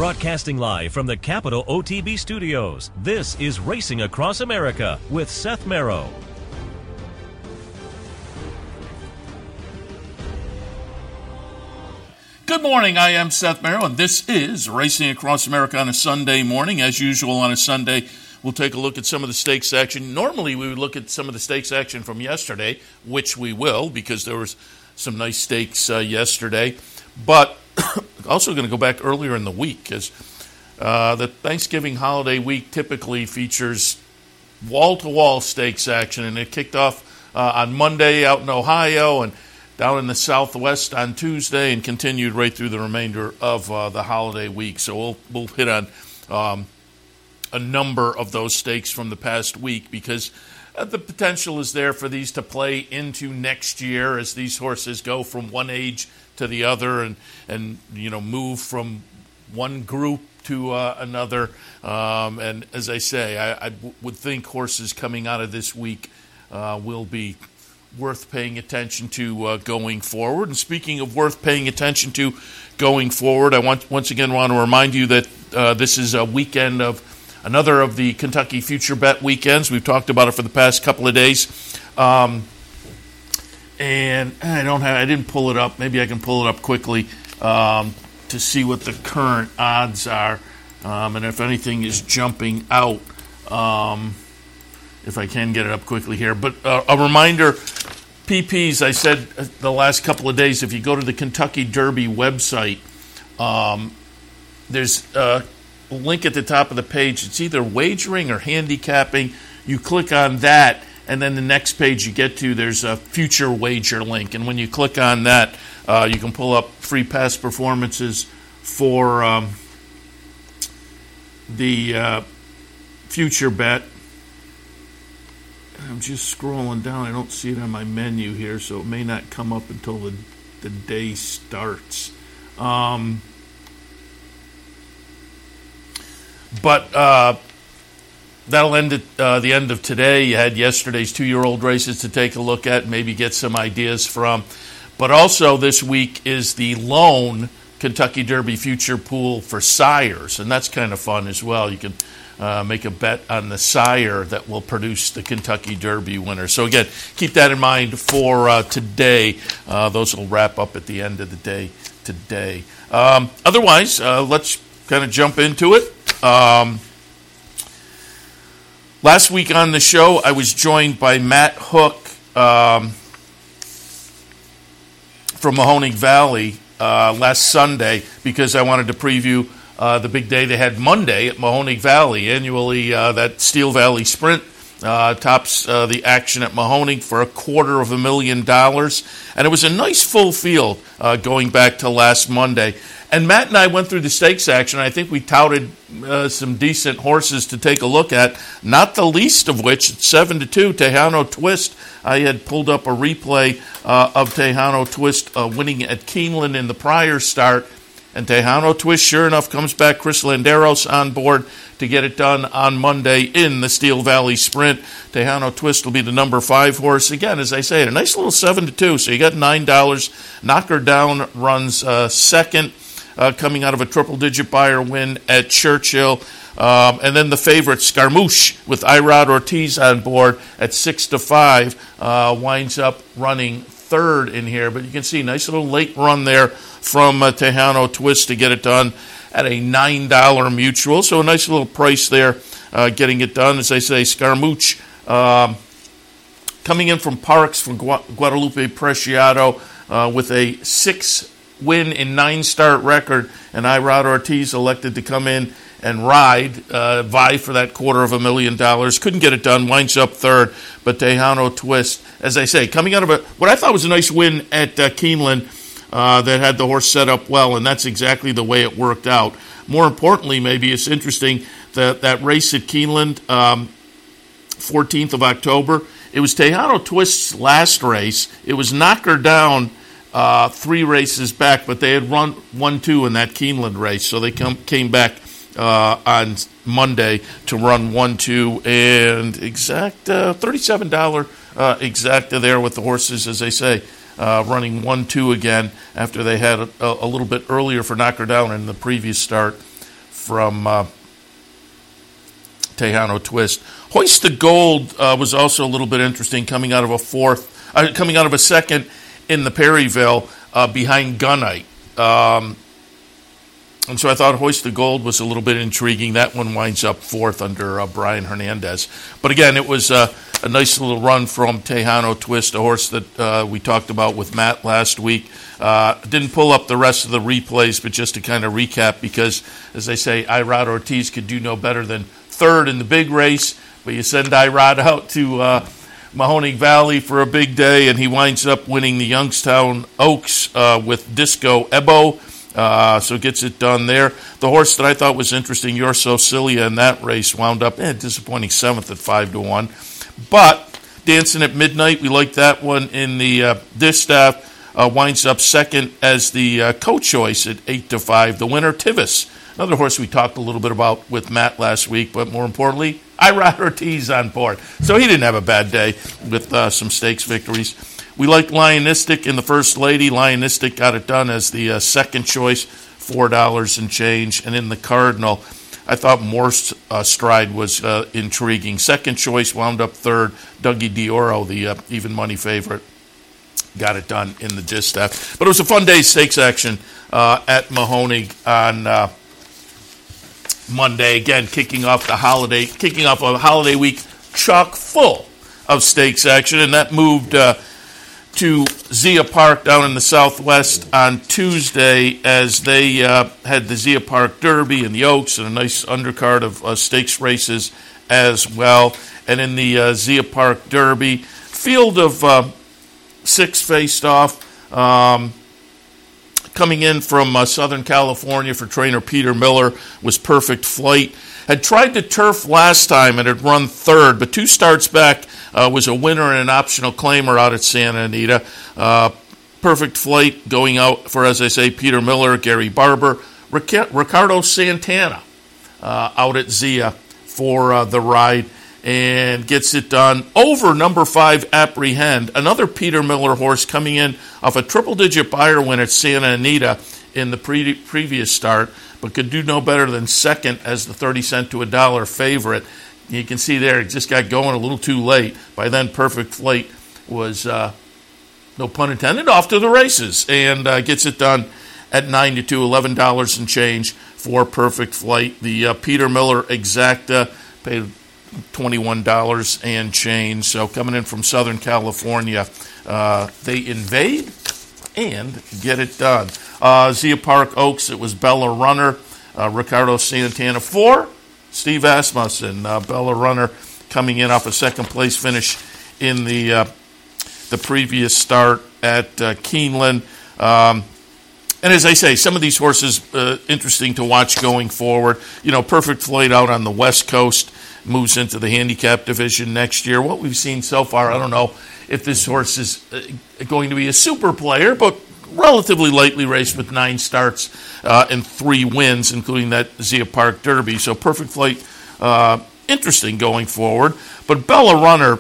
Broadcasting live from the Capital OTB studios, this is Racing Across America with Seth Merrow. Good morning, I am Seth Merrow, and this is Racing Across America on a Sunday morning. As usual on a Sunday, we'll take a look at some of the stakes action. Normally, we would look at some of the stakes action from yesterday, which we will, because there was some nice stakes yesterday. But also going to go back earlier in the week, because the Thanksgiving holiday week typically features wall-to-wall stakes action, and it kicked off on Monday out in Ohio and down in the Southwest on Tuesday and continued right through the remainder of the holiday week. So we'll hit on a number of those stakes from the past week, because the potential is there for these to play into next year as these horses go from one age to the other and you know, move from one group to another. And as I say, I would think horses coming out of this week will be worth paying attention to going forward. And speaking of worth paying attention to going forward, I once again want to remind you that this is a weekend of another of the Kentucky Future Bet weekends. We've talked about it for the past couple of days. And I didn't pull it up. Maybe I can pull it up quickly to see what the current odds are, and if anything is jumping out. If I can get it up quickly here. But a reminder, PPs, I said the last couple of days, if you go to the Kentucky Derby website, there's a link at the top of the page. It's either wagering or handicapping. You click on that, and then the next page you get to, there's a future wager link. And when you click on that, you can pull up free past performances for the future bet. I'm just scrolling down. I don't see it on my menu here, so it may not come up until the day starts. But that'll end at the end of today. You had yesterday's two-year-old races to take a look at, maybe get some ideas from. But also this week is the lone Kentucky Derby future pool for sires, and that's kind of fun as well. You can make a bet on the sire that will produce the Kentucky Derby winner. So again, keep that in mind for today. Those will wrap up at the end of the day today. Otherwise, let's kind of jump into it. Last week on the show, I was joined by Matt Hook from Mahoning Valley last Sunday, because I wanted to preview the big day they had Monday at Mahoning Valley. Annually, that Steel Valley Sprint tops the action at Mahoning for $250,000. And it was a nice full field going back to last Monday. And Matt and I went through the stakes action. I think we touted some decent horses to take a look at, not the least of which, at 7-2, Tejano Twist. I had pulled up a replay of Tejano Twist winning at Keeneland in the prior start. And Tejano Twist, sure enough, comes back. Chris Landeros on board to get it done on Monday in the Steel Valley Sprint. Tejano Twist will be the number 5 horse. Again, as I say, a nice little 7-2. So you got $9. Knocker Down runs second, coming out of a triple-digit buyer win at Churchill. And then the favorite, Scarmouche, with Irod Ortiz on board at 6-5, winds up running third in here. But you can see, nice little late run there from Tejano Twist to get it done at a $9 mutual. So a nice little price there getting it done. As I say, Scarmouche coming in from Parks from Guadalupe Preciado with a 6-win in 9-start record. And Irod Ortiz elected to come in and ride, vie for that $250,000. Couldn't get it done, winds up third. But Tejano Twist, as I say, coming out of what I thought was a nice win at Keeneland, that had the horse set up well, and that's exactly the way it worked out. More importantly, maybe it's interesting that race at Keeneland, 14th of October, it was Tejano Twist's last race. It was Knocker Down 3 races back, but they had run 1-2 in that Keeneland race, so they came back on Monday to run 1-2 and exact $37 exacta there with the horses, as they say. Running 1-2 again after they had a little bit earlier for Knocker Down in the previous start from Tejano Twist. Hoist the Gold was also a little bit interesting, coming out of a second in the Perryville behind Gunite. And so I thought Hoist the Gold was a little bit intriguing. That one winds up fourth under Brian Hernandez. But again, it was a nice little run from Tejano Twist, a horse that we talked about with Matt last week. Didn't pull up the rest of the replays, but just to kind of recap, because, as they say, Irad Ortiz could do no better than third in the big race, but you send Irad out to Mahoning Valley for a big day, and he winds up winning the Youngstown Oaks with Disco Ebo. So gets it done there. The horse that I thought was interesting, Your Cilia, in that race wound up disappointing seventh at 5-1. But Dancing at Midnight, we like that one in the distaff. Winds up second as the co-choice at 8-5. The winner, Tivis, another horse we talked a little bit about with Matt last week, but more importantly, Irad Ortiz on board. So he didn't have a bad day with some stakes victories. We liked Lionistic in the First Lady. Lionistic got it done as the second choice, $4 and change. And in the Cardinal, I thought Morse Stride was intriguing. Second choice wound up third. Dougie Dioro, the even money favorite, got it done in the distaff. But it was a fun day's stakes action at Mahoning on Monday. Again, kicking off a holiday week chock full of stakes action, and that moved to Zia Park down in the Southwest on Tuesday as they had the Zia Park Derby and the Oaks and a nice undercard of stakes races as well. And in the Zia Park Derby, field of 6 faced off. Coming in from Southern California for trainer Peter Miller was Perfect Flight. Had tried to turf last time and had run third, but 2 starts back was a winner and an optional claimer out at Santa Anita. Perfect Flight going out for, as I say, Peter Miller, Gary Barber, Ricardo Santana out at Zia for the ride, and gets it done over number 5, Apprehend, another Peter Miller horse coming in off a triple-digit buyer win at Santa Anita in the previous start, but could do no better than second as the 30 cent to $1 favorite. You can see there, it just got going a little too late. By then, Perfect Flight was, no pun intended, off to the races, and gets it done at 9-2, $11 and change for Perfect Flight. The Peter Miller Exacta paid $21 and change. So coming in from Southern California, they invade and get it done. Zia Park Oaks, it was Bella Runner, Ricardo Santana 4, Steve Asmussen, Bella Runner coming in off a second place finish in the previous start at Keeneland. And as I say, some of these horses interesting to watch going forward. You know, Perfect Flight out on the West Coast moves into the handicap division next year. What we've seen so far, I don't know if this horse is going to be a super player, but relatively lightly raced with 9 starts and 3 wins, including that Zia Park Derby. So Perfect Flight, interesting going forward. But Bella Runner,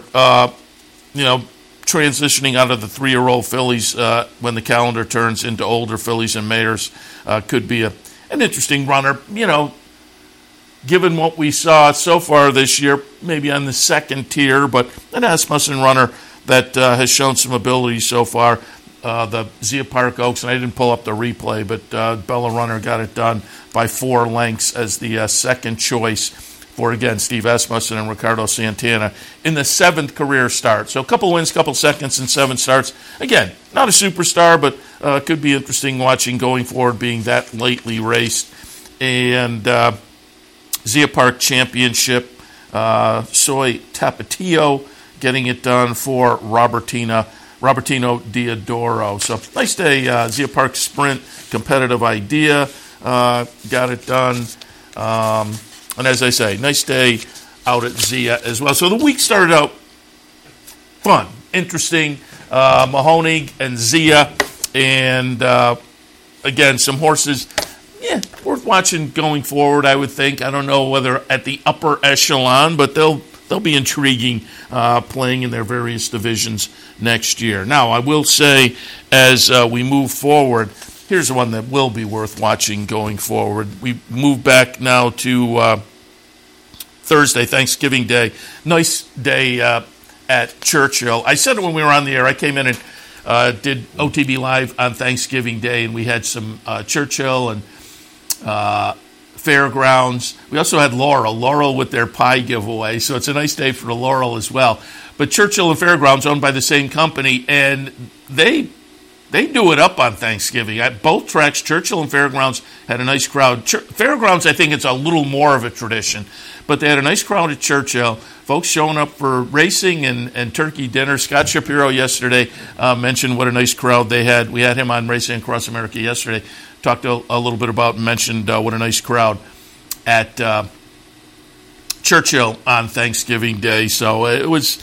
transitioning out of the 3-year-old fillies when the calendar turns into older fillies and mares, could be an interesting runner. You know, given what we saw so far this year, maybe on the second tier, but an Asmussen runner that has shown some ability so far. The Zia Park Oaks, and I didn't pull up the replay, but Bella Runner got it done by 4 lengths as the second choice for, again, Steve Asmussen and Ricardo Santana in the 7th career start. So a couple wins, couple seconds, and 7 starts. Again, not a superstar, but could be interesting watching going forward, being that lately raced. And Zia Park Championship, Soy Tapatio getting it done for Robertino Diodoro. So nice day, Zia Park Sprint, competitive idea, got it done. And as I say, nice day out at Zia as well. So the week started out fun, interesting, Mahoning and Zia, and again, some horses, worth watching going forward, I would think. I don't know whether at the upper echelon, but they'll be intriguing playing in their various divisions next year. Now, I will say, as we move forward, here's one that will be worth watching going forward. We move back now to Thursday, Thanksgiving Day. Nice day at Churchill. I said it when we were on the air. I came in and did OTB Live on Thanksgiving Day, and we had some Churchill and Fairgrounds. We also had Laurel with their pie giveaway, so it's a nice day for the Laurel as well. But Churchill and Fairgrounds, owned by the same company, and they do it up on Thanksgiving. At both tracks, Churchill and Fairgrounds had a nice crowd. Fairgrounds, I think it's a little more of a tradition, but they had a nice crowd at Churchill. Folks showing up for racing and turkey dinner. Scott Shapiro yesterday mentioned what a nice crowd they had. We had him on Racing Across America yesterday. Talked a little bit about and mentioned what a nice crowd at Churchill on Thanksgiving Day. So it was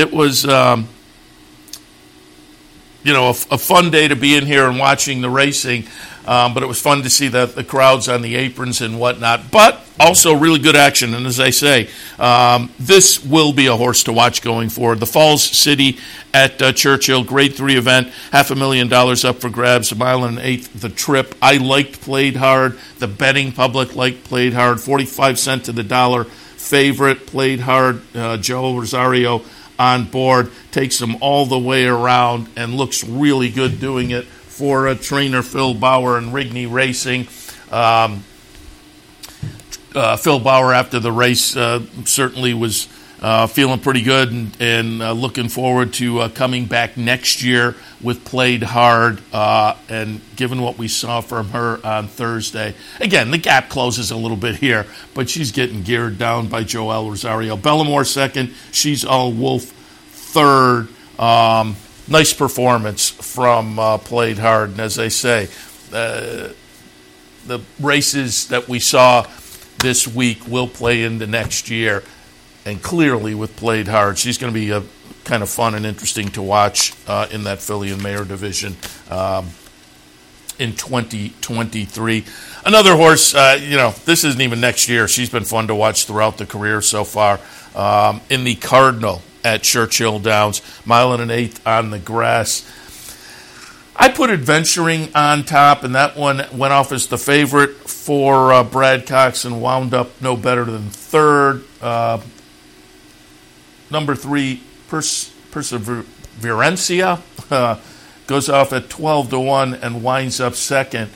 a fun day to be in here and watching the racing, but it was fun to see the crowds on the aprons and whatnot, but also really good action. And as I say, this will be a horse to watch going forward. The Falls City at Churchill, Grade 3 event, $500,000 up for grabs, 1 1/8 the trip. I liked Played Hard. The betting public liked Played Hard. 45 cents to the dollar favorite, Played Hard. Joe Rosario on board, takes them all the way around and looks really good doing it for trainer Phil Bauer and Rigney Racing. Phil Bauer, after the race, certainly was feeling pretty good and looking forward to coming back next year with Played Hard. And given what we saw from her on Thursday, again, the gap closes a little bit here, but she's getting geared down by Joel Rosario. Bellamore second, She's All Wolf third. Nice performance from Played Hard. And as I say, the races that we saw this week will play into next year. And clearly with Played Hard, she's going to be kind of fun and interesting to watch in that filly and mare division in 2023. Another horse, this isn't even next year. She's been fun to watch throughout the career so far. In the Cardinal at Churchill Downs, 1 1/8 on the grass. I put Adventuring on top, and that one went off as the favorite for Brad Cox and wound up no better than third. Number 3, Perseverencia, goes off at 12-1 and winds up second.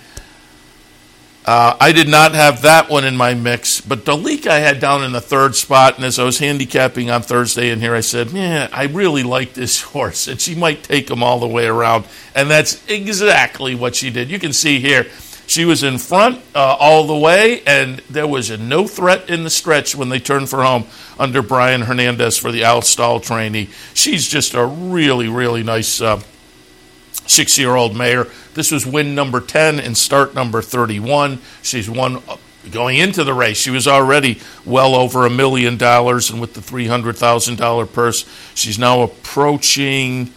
I did not have that one in my mix, but Dalik I had down in the third spot, and as I was handicapping on Thursday in here, I said, I really like this horse, and she might take him all the way around, and that's exactly what she did. You can see here, she was in front all the way, and there was no threat in the stretch when they turned for home under Brian Hernandez for the Al Stahl trainee. She's just a really, really nice 6-year-old mare. This was win number 10 and start number 31. She's won going into the race. She was already well over $1 million, and with the $300,000 purse, she's now approaching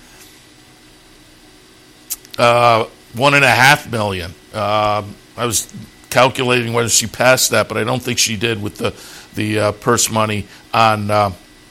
$1.5 million. I was calculating whether she passed that, but I don't think she did with the purse money on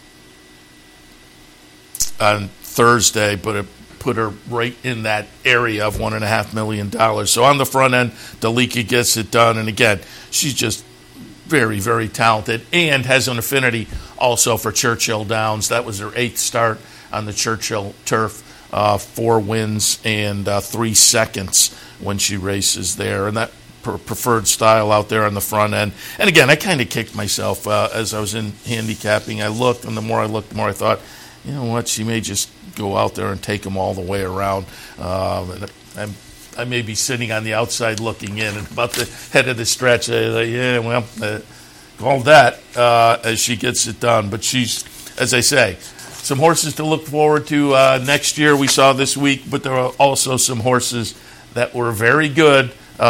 Thursday. But it put her right in that area of $1.5 million. So on the front end, Dalika gets it done. And again, she's just very, very talented and has an affinity also for Churchill Downs. That was her 8th start on the Churchill turf. 4 wins and 3 seconds when she races there. And that preferred style out there on the front end. And again, I kind of kicked myself as I was in handicapping. I looked, and the more I looked, the more I thought, you know what, she may just go out there and take them all the way around. And I may be sitting on the outside looking in, and about the head of the stretch, call that as she gets it done. But she's, as I say, some horses to look forward to next year we saw this week, but there are also some horses that were very good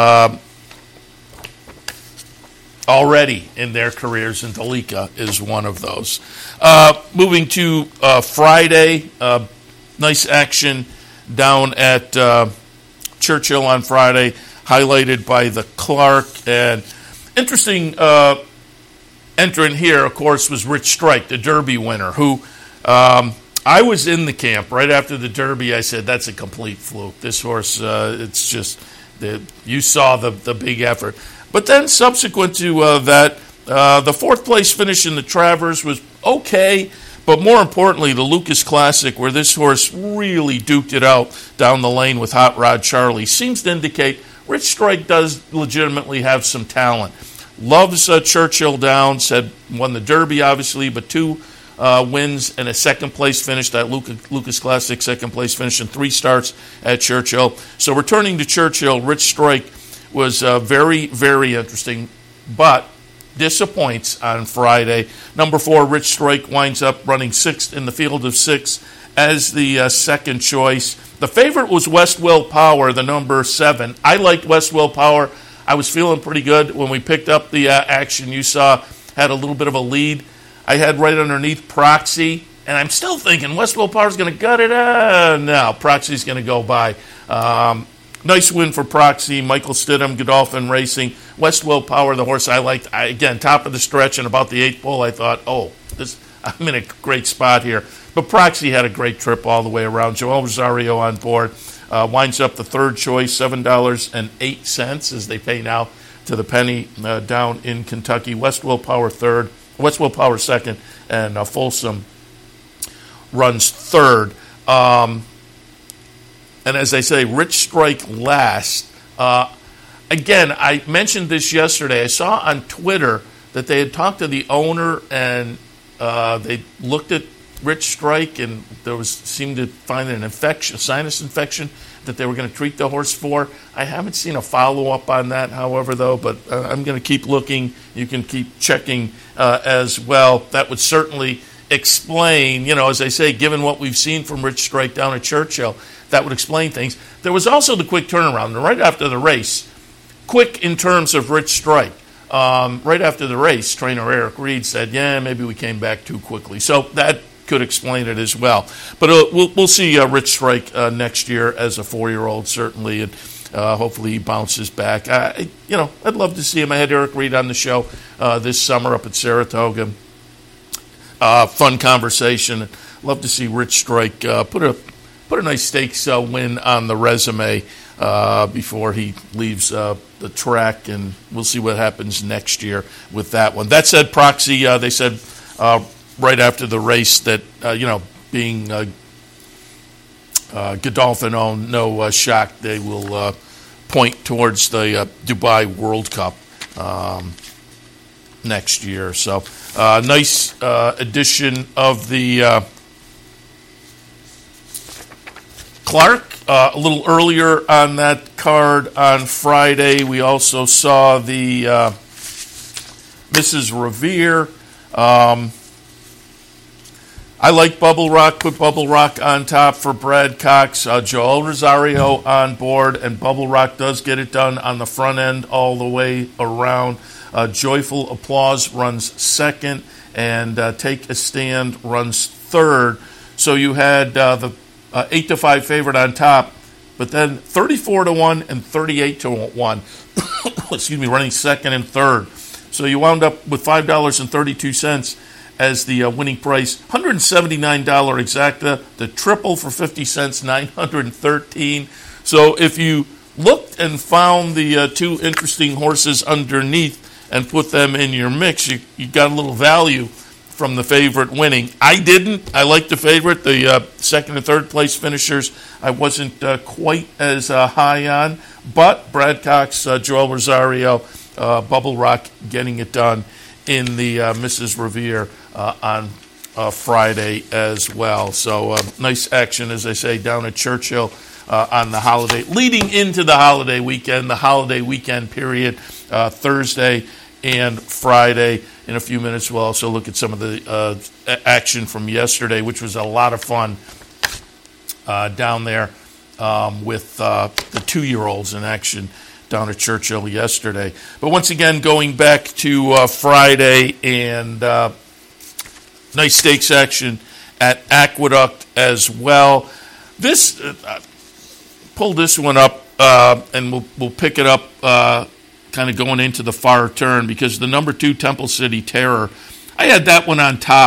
already in their careers, and Dalika is one of those. Moving to Friday, nice action down at Churchill on Friday, highlighted by the Clark. And interesting entrant here, of course, was Rich Strike, the Derby winner, who I was in the camp right after the Derby. I said, that's a complete fluke. This horse, it's just You saw the big effort. But then subsequent to that, the fourth place finish in the Travers was okay, but more importantly, the Lucas Classic, where this horse really duked it out down the lane with Hot Rod Charlie, seems to indicate Rich Strike does legitimately have some talent. Loves Churchill Downs, won the Derby, obviously, but 2 wins and a second-place finish, that Lucas Classic second-place finish, and 3 starts at Churchill. So returning to Churchill, Rich Strike was very, very interesting, but disappoints on Friday. Number 4, Rich Strike, winds up running 6th in the field of 6 as the second choice. The favorite was West Will Power, the number 7. I liked West Will Power. I was feeling pretty good when we picked up the action. You saw had a little bit of a lead. I had right underneath Proxy, and I'm still thinking West Will Power's going to gut it. No, Proxy's going to go by. Nice win for Proxy. Michael Stidham, Godolphin Racing. West Will Power, the horse I liked. Again, top of the stretch and about the 8th pole, I thought, I'm in a great spot here. But Proxy had a great trip all the way around. Joel Rosario on board. Winds up the third choice, $7.08 as they pay now to the penny down in Kentucky. West Will Power third. West Will Power second. And Folsom runs third. And as I say, Rich Strike last. Again, I mentioned this yesterday. I saw on Twitter that they had talked to the owner and they looked at Rich Strike and seemed to find an infection, a sinus infection that they were going to treat the horse for. I haven't seen a follow-up on that, however, though, but I'm going to keep looking. You can keep checking as well. That would certainly explain, as I say, given what we've seen from Rich Strike down at Churchill, that would explain things. There was also the quick turnaround. And right after the race, quick in terms of Rich Strike, right after the race, trainer Eric Reed said, maybe we came back too quickly. So that could explain it as well. But we'll see Rich Strike next year as a 4-year-old, certainly, and hopefully he bounces back. I'd love to see him. I had Eric Reed on the show this summer up at Saratoga. Fun conversation. Love to see Rich Strike put a nice stakes win on the resume before he leaves the track, and we'll see what happens next year with that one. That said, Proxy, they said right after the race that, being Godolphin-owned, no shock, they will point towards the Dubai World Cup next year. So nice edition of the Clark. A little earlier on that card on Friday, we also saw the Mrs. Revere. I like Bubble Rock. Put Bubble Rock on top for Brad Cox. Joel Rosario on board, and Bubble Rock does get it done on the front end all the way around. Joyful Applause runs second, and Take a Stand runs third. So you had the 8-5 favorite on top, but then 34-1 and 38-1. Excuse me, running second and third. So you wound up with $5.32 as the winning price. $179 exacta. The triple for 50 cents, $913. So if you looked and found the 2 interesting horses underneath and put them in your mix, you got a little value from the favorite winning. I didn't. I liked the favorite. The second and third place finishers I wasn't quite as high on, but Brad Cox, Joel Rosario, Bubble Rock getting it done in the Mrs. Revere on Friday as well. So nice action, as I say, down at Churchill on the holiday, leading into the holiday weekend period, Thursday and Friday. In a few minutes, we'll also look at some of the action from yesterday, which was a lot of fun down there with the 2-year-olds in action down at Churchill yesterday. But once again, going back to Friday, and nice stakes action at Aqueduct as well. This pull this one up, and we'll pick it up kind of going into the far turn, because the number 2 Temple City Terror, I had that one on top.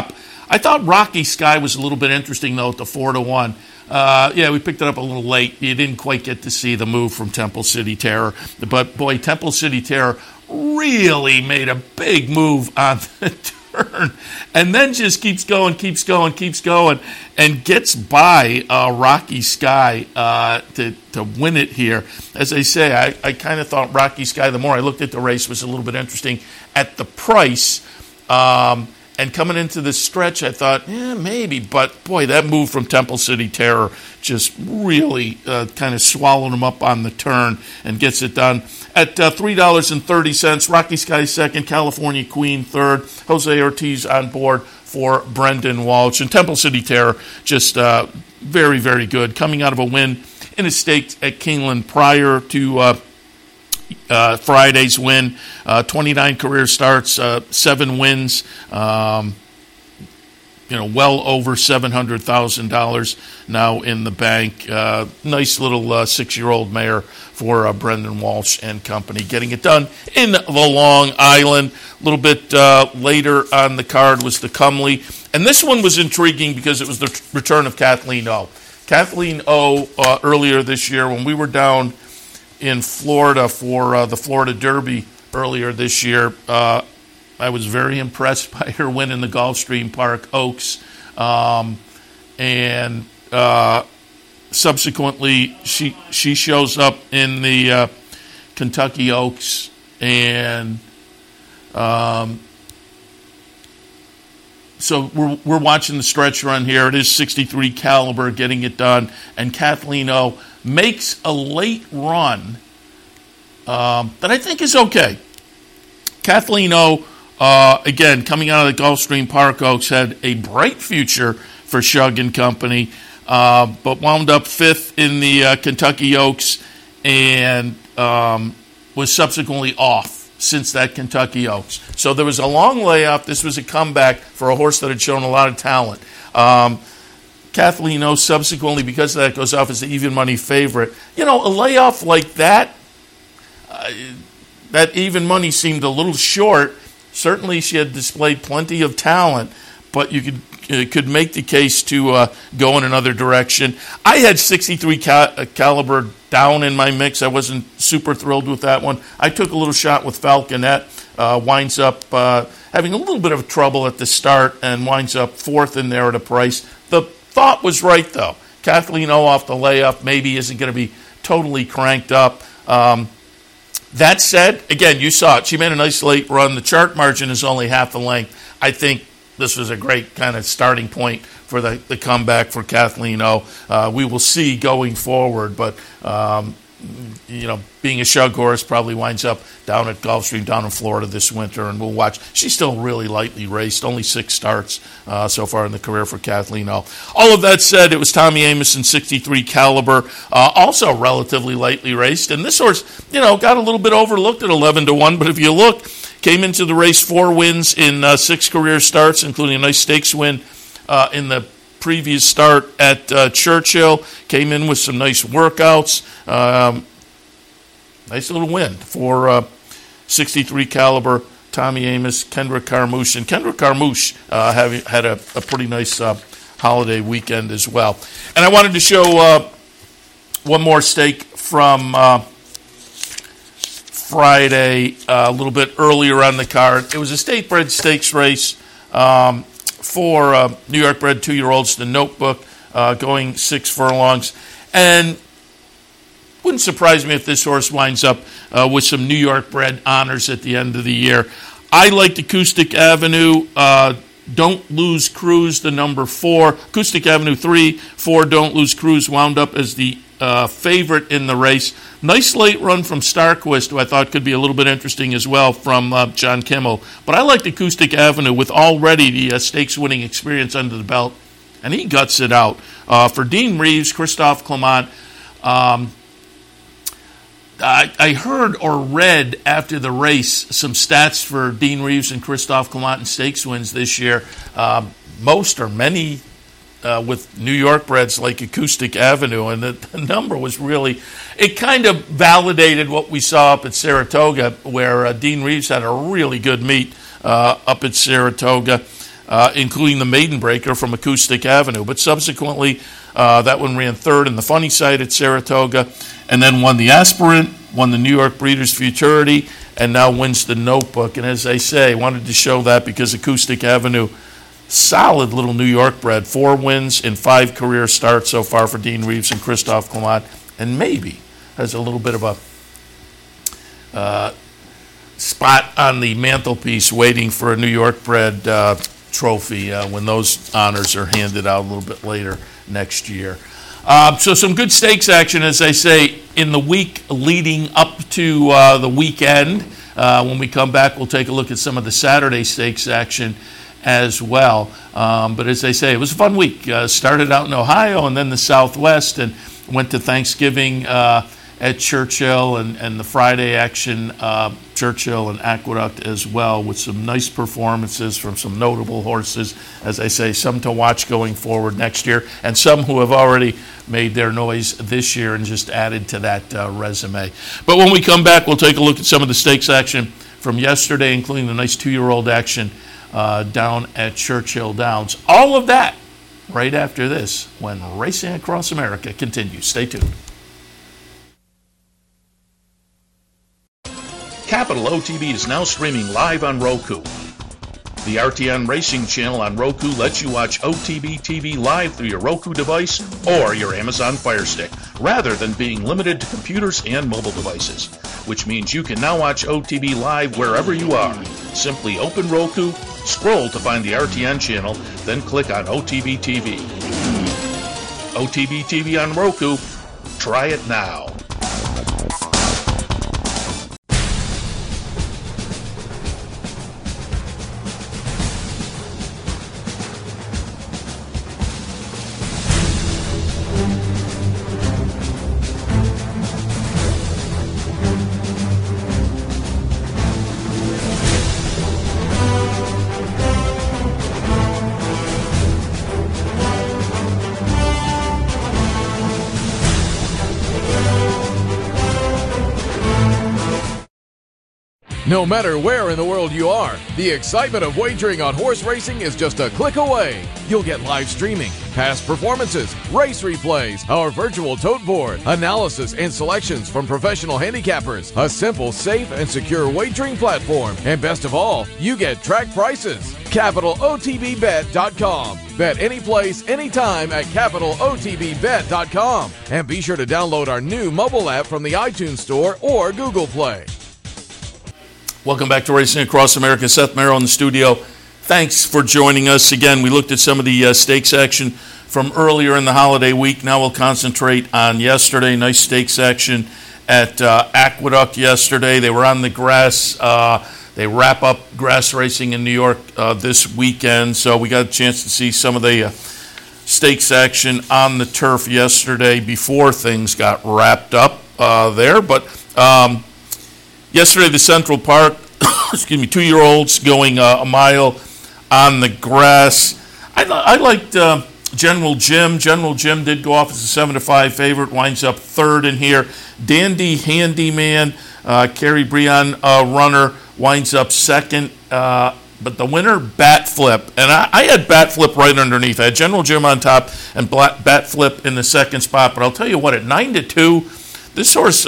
I thought Rocky Sky was a little bit interesting, though, at the 4-1. We picked it up a little late. You didn't quite get to see the move from Temple City Terror. But, boy, Temple City Terror really made a big move on the turn and then just keeps going, and gets by Rocky Sky to win it here. As I say, I kind of thought Rocky Sky, the more I looked at the race, was a little bit interesting at the price. And coming into this stretch, I thought, maybe. But, boy, that move from Temple City Terror just really kind of swallowed him up on the turn and gets it done. At $3.30, Rocky Sky second, California Queen third, Jose Ortiz on board for Brendan Walsh. And Temple City Terror just very, very good. Coming out of a win in a stake at Keeneland prior to Friday's win, 29 career starts, 7 wins, well over $700,000 now in the bank. Nice little 6-year-old mare for Brendan Walsh and company, getting it done in the Long Island. A little bit later on the card was the Cumley, and this one was intriguing because it was the return of Kathleen O. Kathleen O earlier this year when we were down in Florida for the Florida Derby earlier this year. I was very impressed by her win in the Gulfstream Park Oaks. And subsequently, she shows up in the Kentucky Oaks. And so we're watching the stretch run here. It is 63 Caliber getting it done. And Kathleen O makes a late run that I think is okay. Kathleen O, again, coming out of the Gulfstream Park Oaks, had a bright future for Shug and company, but wound up 5th in the Kentucky Oaks and was subsequently off since that Kentucky Oaks. So there was a long layoff. This was a comeback for a horse that had shown a lot of talent. Kathleen O subsequently, because of that, goes off as the even money favorite. A layoff like that, that even money seemed a little short. Certainly she had displayed plenty of talent, but you could make the case to go in another direction. I had 63 Caliber down in my mix. I wasn't super thrilled with that one. I took a little shot with Falconet, winds up having a little bit of trouble at the start and winds up 4th in there at a price. The thought was right, though. Kathleen O off the layoff maybe isn't going to be totally cranked up. That said, again, you saw it. She made a nice late run. The chart margin is only half the length. I think this was a great kind of starting point for the comeback for Kathleen O. We will see going forward, but being a Shug horse probably winds up down at Gulfstream down in Florida this winter, and we'll watch. She's still really lightly raced, only 6 starts so far in the career for Kathleen O. All of that said, it was Tommy Amos in 63 Caliber, also relatively lightly raced, and this horse, got a little bit overlooked at 11-1, but if you look, came into the race 4 wins in 6 career starts, including a nice stakes win in the previous start at Churchill. Came in with some nice workouts. Nice little win for 63 Caliber, Tommy Amos, Kendrick Carmouche. And Kendrick Carmouche had a pretty nice holiday weekend as well. And I wanted to show one more stake from Friday, a little bit earlier on the card. It was a state-bred stakes race for New York-bred 2-year-olds, the Notebook, going 6 furlongs. And wouldn't surprise me if this horse winds up with some New York-bred honors at the end of the year. I liked Acoustic Avenue. Don't Lose Cruise, the number 4. Acoustic Avenue 3, 4, Don't Lose Cruise wound up as the favorite in the race. Nice late run from Starquist, who I thought could be a little bit interesting as well, from John Kimmel. But I liked Acoustic Avenue with already the stakes-winning experience under the belt, and he guts it out. For Dean Reeves, Christophe Clement, I heard or read after the race some stats for Dean Reeves and Christophe Clement in stakes wins this year. Most or many with New York breds like Acoustic Avenue, and the number was really, it kind of validated what we saw up at Saratoga, where Dean Reeves had a really good meet up at Saratoga. including the Maiden Breaker from Acoustic Avenue. But subsequently, that one ran third in the Funny Side at Saratoga, and then won the Aspirant, won the New York Breeders' Futurity, and now wins the Notebook. And as I say, wanted to show that because Acoustic Avenue, solid little New York bred, 4 wins in 5 career starts so far for Dean Reeves and Christophe Clement, and maybe has a little bit of a spot on the mantelpiece waiting for a New York bred trophy when those honors are handed out a little bit later next year. So some good stakes action, as I say, in the week leading up to the weekend. When we come back, we'll take a look at some of the Saturday stakes action as well. But as I say, it was a fun week. Started out in Ohio and then the Southwest, and went to Thanksgiving at Churchill, and the Friday action, Churchill and Aqueduct as well, with some nice performances from some notable horses. As I say, some to watch going forward next year, and some who have already made their noise this year and just added to that resume. But when we come back, we'll take a look at some of the stakes action from yesterday, including the nice 2-year-old action down at Churchill Downs. All of that right after this, when Racing Across America continues. Stay tuned. Capital OTB is now streaming live on Roku. The RTN Racing channel on Roku lets you watch OTB TV live through your Roku device or your Amazon Fire Stick, rather than being limited to computers and mobile devices, which means you can now watch OTB live wherever you are. Simply open Roku, scroll to find the RTN channel, then click on OTB TV. OTB TV on Roku. Try it now. No matter where in the world you are, the excitement of wagering on horse racing is just a click away. You'll get live streaming, past performances, race replays, our virtual tote board, analysis and selections from professional handicappers, a simple, safe, and secure wagering platform, and best of all, you get track prices. CapitalOTBBet.com. Bet any place, anytime at CapitalOTBBet.com. And be sure to download our new mobile app from the iTunes Store or Google Play. Welcome back to Racing Across America. Seth Merrill in the studio. Thanks for joining us. Again, we looked at some of the stakes action from earlier in the holiday week. Now we'll concentrate on yesterday. Nice stakes action at Aqueduct yesterday. They were on the grass. They wrap up grass racing in New York this weekend, so we got a chance to see some of the stakes action on the turf yesterday before things got wrapped up there. But yesterday, the Central Park, 2-year-olds going a mile on the grass. I liked General Jim. General Jim did go off as a 7-5 favorite, winds up third in here. Dandy Handyman, Kerry Breon runner, winds up second. But the winner, Bat Flip. And I had Bat Flip right underneath. I had General Jim on top and Bat Flip in the second spot. But I'll tell you what, at 9-2, this horse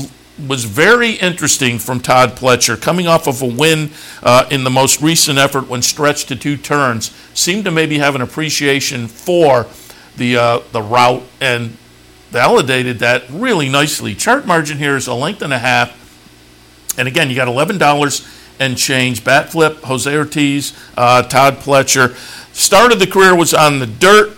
was very interesting from Todd Pletcher, coming off of a win in the most recent effort when stretched to 2 turns. Seemed to maybe have an appreciation for the route and validated that really nicely. Chart margin here is 1.5 lengths. And again, you got $11 and change. Bat Flip, Jose Ortiz, Todd Pletcher. Start of the career was on the dirt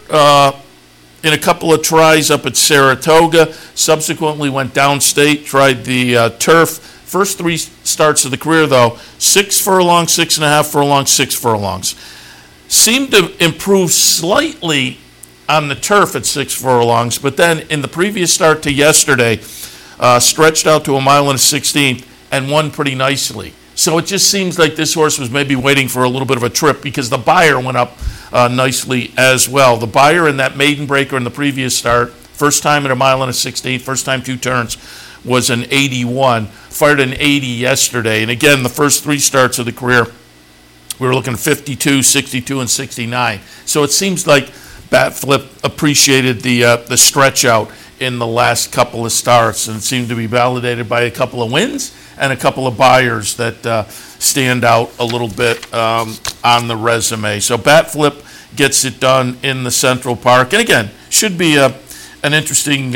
in a couple of tries up at Saratoga. Subsequently went downstate, tried the turf. First 3 starts of the career, though, 6 furlongs, 6.5 furlongs, 6 furlongs. Seemed to improve slightly on the turf at 6 furlongs, but then in the previous start to yesterday, stretched out to 1 1/16 and won pretty nicely. So it just seems like this horse was maybe waiting for a little bit of a trip because the Beyer went up nicely as well. The Beyer in that Maiden Breaker in the previous start, first time at 1 1/16, first time 2 turns, was an 81. Fired an 80 yesterday. And again, the first 3 starts of the career we were looking at 52, 62, and 69. So it seems like Bat Flip appreciated the stretch out in the last couple of starts, and it seemed to be validated by a couple of wins and a couple of buyers that stand out a little bit on the resume. So Bat Flip gets it done in the Central Park, and again, should be an interesting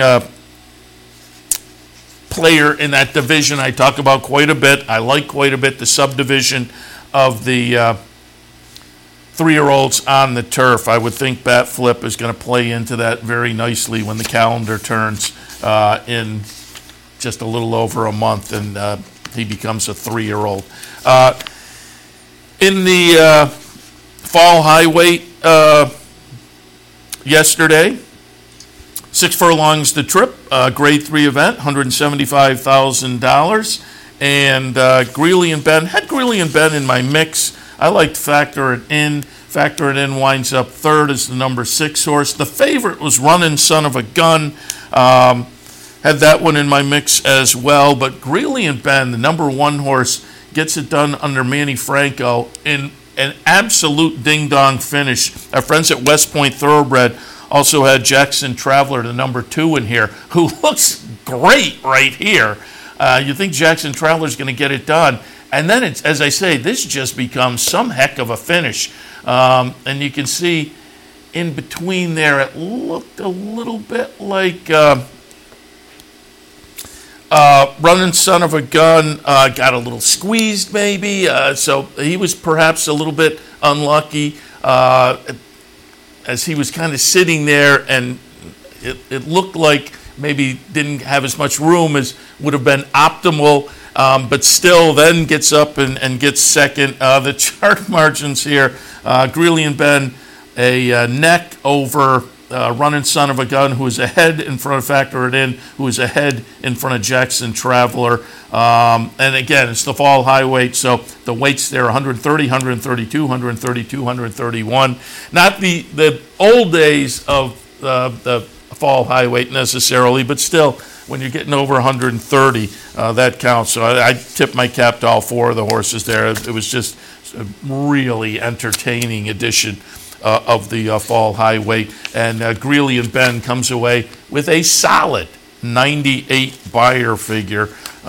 player in that division I talk about quite a bit. I like quite a bit the subdivision of the 3-year-olds on the turf. I would think Bat Flip is going to play into that very nicely when the calendar turns in just a little over a month and he becomes a 3-year-old. In the fall high weight yesterday, 6 furlongs the trip, grade 3 event, $175,000. And Greeley and Ben, had Greeley and Ben in my mix. I like to factor it in. Factor it in winds up third as the number 6 horse. The favorite was Running Son of a Gun. Had that one in my mix as well. But Greeley and Ben, the number 1 horse, gets it done under Manny Franco in an absolute ding-dong finish. Our friends at West Point Thoroughbred also had Jackson Traveler, the number 2 in here, who looks great right here. You think Jackson Traveler's going to get it done. And then, it's, as I say, this just becomes some heck of a finish. And you can see in between there, it looked a little bit like Running Son of a Gun got a little squeezed maybe. So he was perhaps a little bit unlucky as he was kind of sitting there, and it looked like maybe didn't have as much room as would have been optimal, but still then gets up and gets second. The chart margins here, Greeley and Ben, a neck over Running Son of a Gun, who is ahead in front of Factor It In, who is ahead in front of Jackson Traveler. And again, it's the fall high weight, so the weights there 130, 132, 132, 131. Not the old days of the fall high weight necessarily, but still, when you're getting over 130, that counts. So I tip my cap to all 4 of the horses there. It was just a really entertaining edition of the fall high weight. And Greeley and Ben comes away with a solid 98 buyer figure.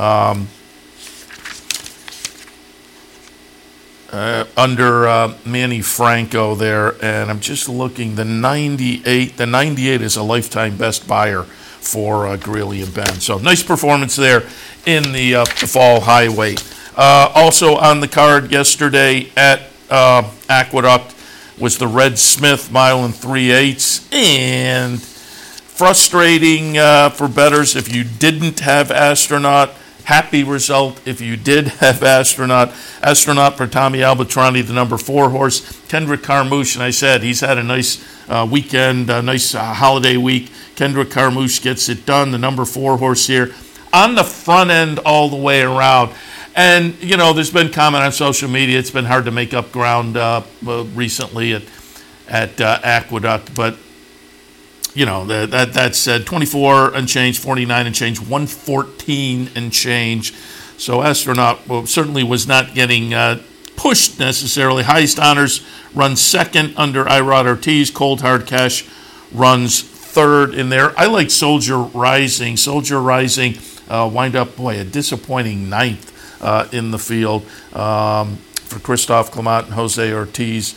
Under Manny Franco there, and I'm just looking, the 98 is a lifetime best buyer for Greeley and Ben. So nice performance there in the fall high weight. Also on the card yesterday at Aqueduct was the Red Smith mile and 3/8, and frustrating for bettors if you didn't have Astronaut. Happy result if you did have Astronaut. Astronaut for Tommy Albatrani, the number 4 horse. Kendrick Carmouche, and I said he's had a nice weekend, a nice holiday week. Kendrick Carmouche gets it done, the number 4 horse here. On the front end all the way around. And, you know, there's been comment on social media. It's been hard to make up ground recently at Aqueduct, but you know, that said, 24 and change, 49 and change, 114 and change. So Astronaut certainly was not getting pushed necessarily. Highest honors runs second under Irod Ortiz. Cold Hard Cash runs third in there. I like Soldier Rising. Soldier Rising wind up, a disappointing 9th in the field for Christophe Clement and Jose Ortiz.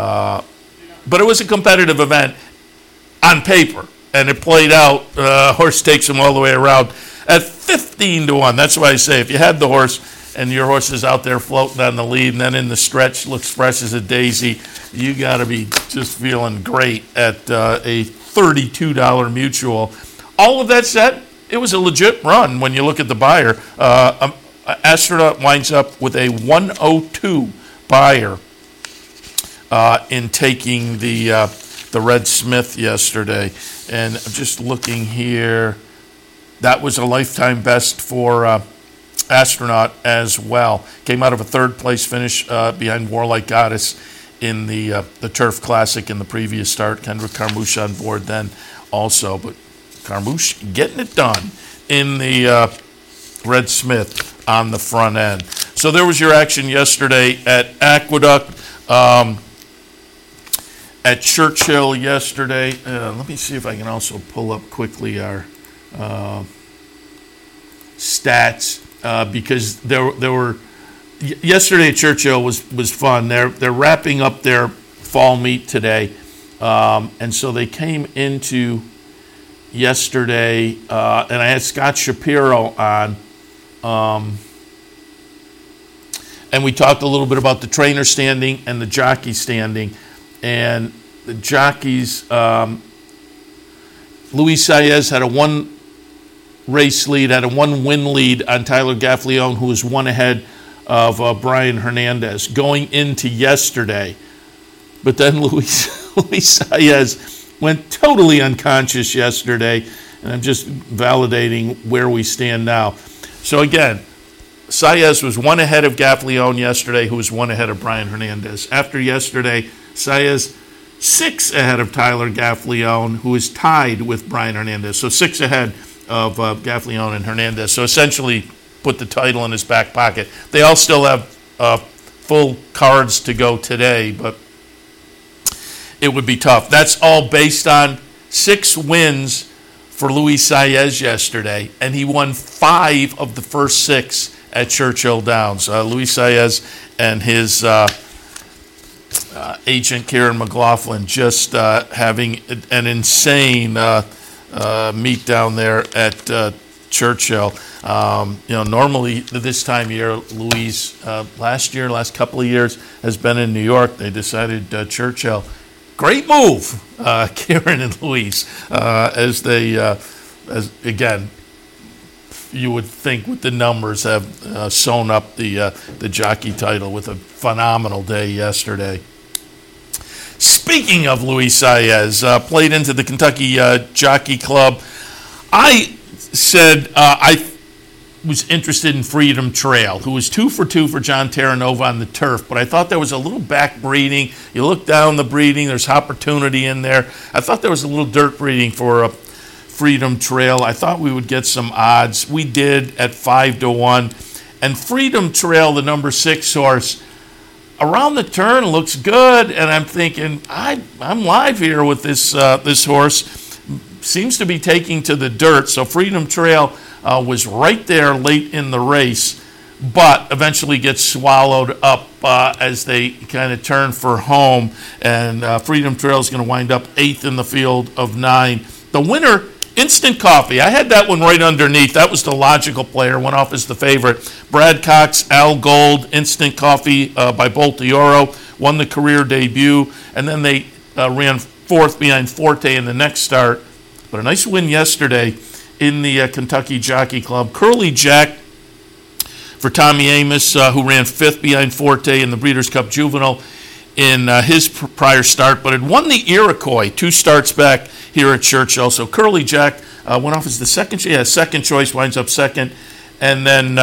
But it was a competitive event on paper, and it played out. Horse takes him all the way around at 15-1. That's why I say if you had the horse and your horse is out there floating on the lead and then in the stretch looks fresh as a daisy, you got to be just feeling great at a $32 mutual. All of that said, it was a legit run when you look at the buyer. Astronaut winds up with a 102 buyer in taking the Red Smith yesterday. And I'm just looking here. That was a lifetime best for Astronaut as well. Came out of a 3rd place finish behind Warlike Goddess in the Turf Classic in the previous start. Kendrick Carmouche on board then also. But Carmouche getting it done in the Red Smith on the front end. So there was your action yesterday at Aqueduct. At Churchill yesterday, let me see if I can also pull up quickly our stats because there were yesterday at Churchill was fun. They're wrapping up their fall meet today, and so they came into yesterday, and I had Scott Shapiro on, and we talked a little bit about the trainer standing and the jockey standing. And the jockeys, Luis Saez had a 1-race lead, had a 1-win lead on Tyler Gaffalione, who was 1 ahead of Brian Hernandez going into yesterday. But then Luis Saez went totally unconscious yesterday, and I'm just validating where we stand now. So again, Saez was 1 ahead of Gaffalione yesterday, who was 1 ahead of Brian Hernandez. After yesterday, Saez 6 ahead of Tyler Gaffalione, who is tied with Brian Hernandez. So 6 ahead of Gaffalione and Hernandez. So essentially put the title in his back pocket. They all still have full cards to go today, but it would be tough. That's all based on 6 wins for Luis Saez yesterday, and he won 5 of the first 6 at Churchill Downs. Luis Saez and his agent Karen McLaughlin just having an insane meet down there at Churchill. Normally this time of year, Luis, last couple of years, has been in New York. They decided Churchill. Great move, Karen and Luis, as again, you would think with the numbers have sewn up the jockey title with a phenomenal day yesterday. Speaking of Luis Saez, played into the Kentucky Jockey Club. I said I was interested in Freedom Trail, who was 2 for 2 for John Terranova on the turf, but I thought there was a little back breeding. You look down the breeding, there's opportunity in there. I thought there was a little dirt breeding for Freedom Trail. I thought we would get some odds. We did at 5-1. And Freedom Trail, the number 6 horse, around the turn looks good, and I'm thinking, I'm live here with this horse. Seems to be taking to the dirt. So Freedom Trail was right there late in the race, but eventually gets swallowed up as they kind of turn for home. And Freedom Trail is going to wind up 8th in the field of 9. The winner, Instant Coffee. I had that one right underneath. That was the logical player. Went off as the favorite. Brad Cox, Al Gold, Instant Coffee by Bolt d'Oro. Won the career debut. And then they ran 4th behind Forte in the next start. But a nice win yesterday in the Kentucky Jockey Club. Curly Jack for Tommy Amos, who ran 5th behind Forte in the Breeders' Cup Juvenile in his prior start, but had won the Iroquois 2 starts back here at Churchill. So Curly Jack went off as the second choice, winds up 2nd. And then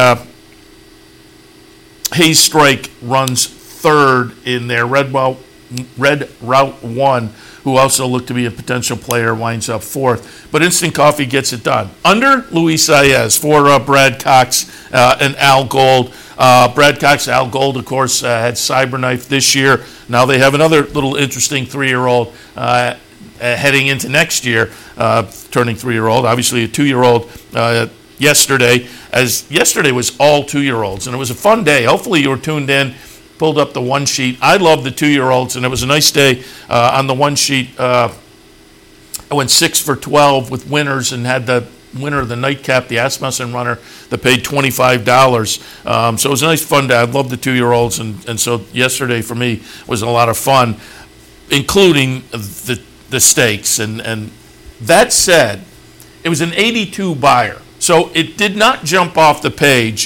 Hayes Strike runs 3rd in their Red Route 1, who also looked to be a potential player, winds up 4th. But Instant Coffee gets it done. Under Luis Saez for Brad Cox and Al Gold. Brad Cox, Al Gold, of course, had Cyberknife this year. Now they have another little interesting 3-year-old heading into next year, turning 3-year-old. Obviously a 2-year-old yesterday, as yesterday was all 2-year-olds. And it was a fun day. Hopefully you were tuned in, pulled up the one sheet. I love the 2-year-olds, and it was a nice day on the one sheet. I went 6 for 12 with winners and had the winner of the nightcap, the Asmussen runner, that paid $25. So it was a nice fun day. I love the 2-year-olds, and so yesterday for me was a lot of fun, including the stakes. And that said, it was an 82 buyer, so it did not jump off the page.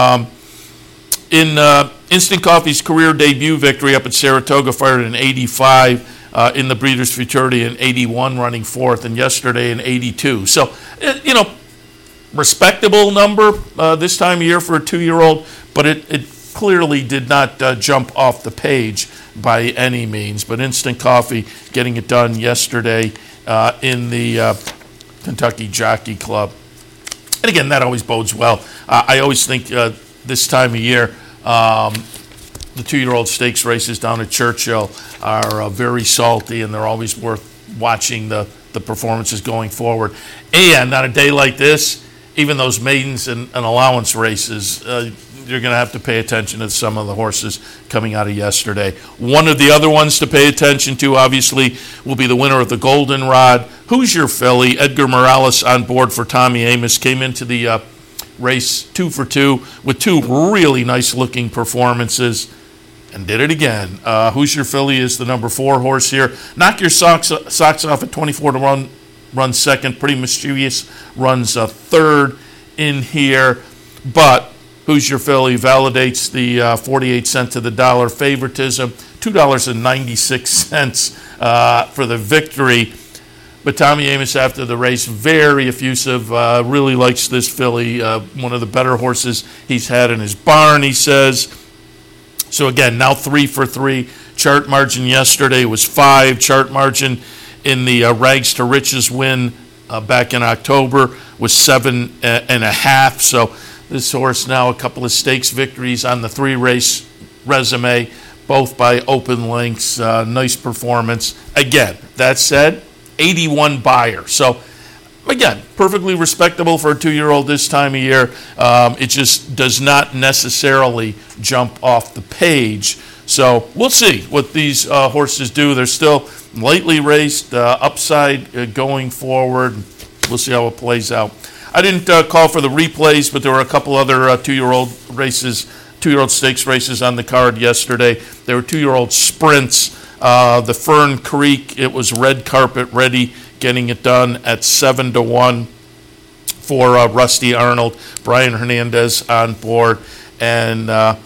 In Instant Coffee's career debut victory up at Saratoga, fired an 85 in the Breeders' Futurity, an 81 running 4th, and yesterday an 82. So, respectable number this time of year for a 2-year-old, but it clearly did not jump off the page by any means. But Instant Coffee getting it done yesterday in the Kentucky Jockey Club. And again, that always bodes well. I always think this time of year, the 2-year-old stakes races down at Churchill are very salty, and they're always worth watching the performances going forward. And on a day like this, even those maidens and allowance races, you're going to have to pay attention to some of the horses coming out of yesterday. One of the other ones to pay attention to, obviously, will be the winner of the Goldenrod. Who's Your Filly? Edgar Morales on board for Tommy Amos. Came into the race 2 for 2 with 2 really nice-looking performances and did it again. Who's Your Filly is the number 4 horse here. Knock Your Socks Off at 24 to run second. Pretty Mischievous runs third in here, but Who's Your Filly validates the 48 cent to the dollar favoritism, $2.96 for the victory. But Tommy Amos, after the race, very effusive, really likes this filly, one of the better horses he's had in his barn, he says. So again, now 3 for 3. Chart margin yesterday was 5. Chart margin in the Rags to Riches win back in October was 7.5. So this horse now a couple of stakes victories on the 3-race resume, both by open lengths. Nice performance. Again, that said, 81 buyer. So again, perfectly respectable for a 2-year-old this time of year. It just does not necessarily jump off the page. So we'll see what these horses do. They're still lightly raced, upside going forward. We'll see how it plays out. I didn't call for the replays, but there were a couple other 2-year-old races, 2-year-old stakes races on the card yesterday. There were 2-year-old sprints. The Fern Creek, it was red carpet ready, getting it done at 7 to 1 for Rusty Arnold. Brian Hernandez on board, and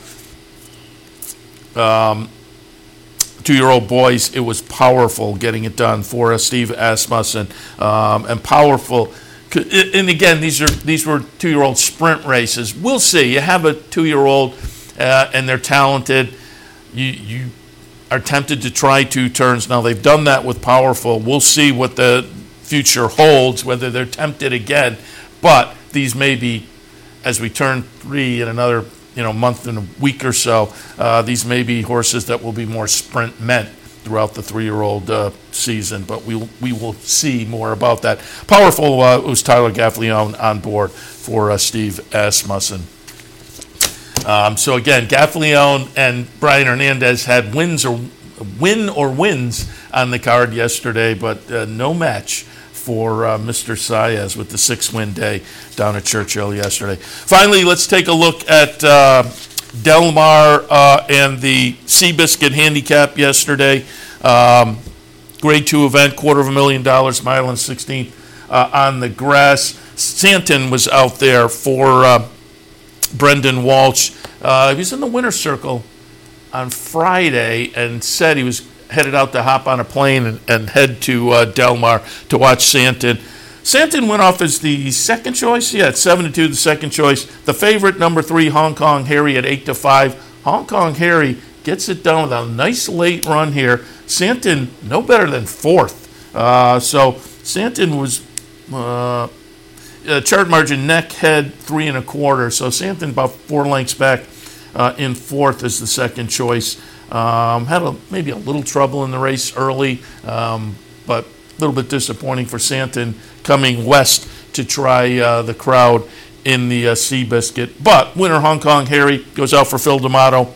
2-year-old boys, it was powerful getting it done for Steve Asmussen, and powerful. And again, these were 2-year-old sprint races. We'll see. You have a 2-year-old, and they're talented. You are tempted to try 2 turns. Now they've done that with Powerful. We'll see what the future holds, whether they're tempted again. But these may be, as we turn 3 in another month and a week or so, these may be horses that will be more sprint meant throughout the 3-year-old season, but we will see more about that. Powerful was Tyler Gaffalione on board for Steve Asmussen. So again, Gaffalione and Brian Hernandez had wins on the card yesterday, but no match for Mr. Saez with the 6-win day down at Churchill yesterday. Finally, let's take a look at Del Mar and the Seabiscuit handicap yesterday. Grade 2 event, $250,000, mile and 16th on the grass. Santon was out there for Brendan Walsh. He was in the winner's circle on Friday and said he was headed out to hop on a plane and head to Del Mar to watch Santon. Santon went off as the second choice. Yeah, at 7-2, the second choice. The favorite, number 3, Hong Kong Harry at 8-5. Hong Kong Harry gets it done with a nice late run here. Santon, no better than 4th. So Santon was chart margin neck, head, 3 1/4. So Santon about 4 lengths back in 4th as the second choice. Had maybe a little trouble in the race early, but a little bit disappointing for Santon coming west to try the crowd in the Seabiscuit. But winner Hong Kong Harry goes out for Phil D'Amato.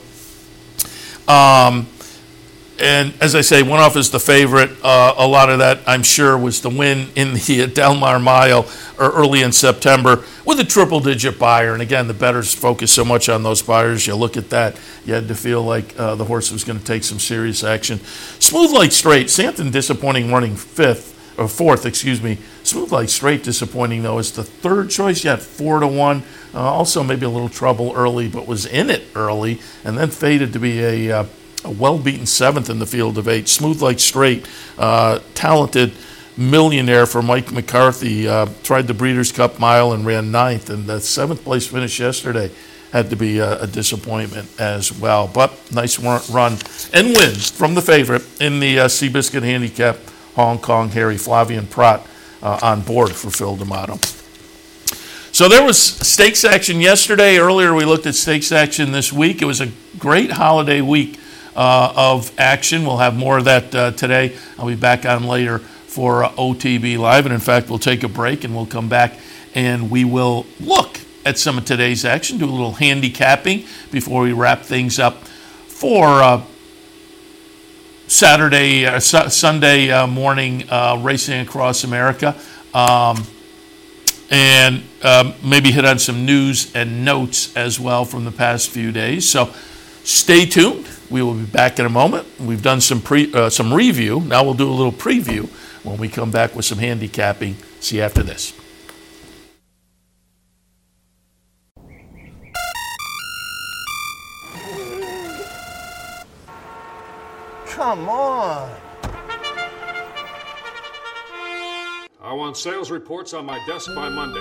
And as I say, went off as the favorite. A lot of that, I'm sure, was the win in the Del Mar Mile early in September with a triple-digit buyer. And again, the bettors focus so much on those buyers. You look at that, you had to feel like the horse was going to take some serious action. Smooth Like Straight, Santon disappointing running 4th. Smooth Like Straight disappointing, though, is the third choice. You had 4 to 1. Also maybe a little trouble early, but was in it early, and then faded to be a well-beaten 7th in the field of 8. Smooth Like Straight, talented millionaire for Mike McCarthy, tried the Breeders' Cup Mile and ran 9th, and the 7th place finish yesterday had to be a disappointment as well. But nice run and win from the favorite in the Seabiscuit handicap, Hong Kong Harry. Flavian Prat on board for Phil D'Amato. So there was stakes action yesterday. Earlier we looked at stakes action this week. It was a great holiday week of action. We'll have more of that today. I'll be back on later for OTB Live. And in fact, we'll take a break and we'll come back and we will look at some of today's action, do a little handicapping before we wrap things up for Sunday morning racing across America. And maybe hit on some news and notes as well from the past few days. So stay tuned. We will be back in a moment. We've done some review. Now we'll do a little preview when we come back with some handicapping. See you after this. Come on. I want sales reports on my desk by Monday.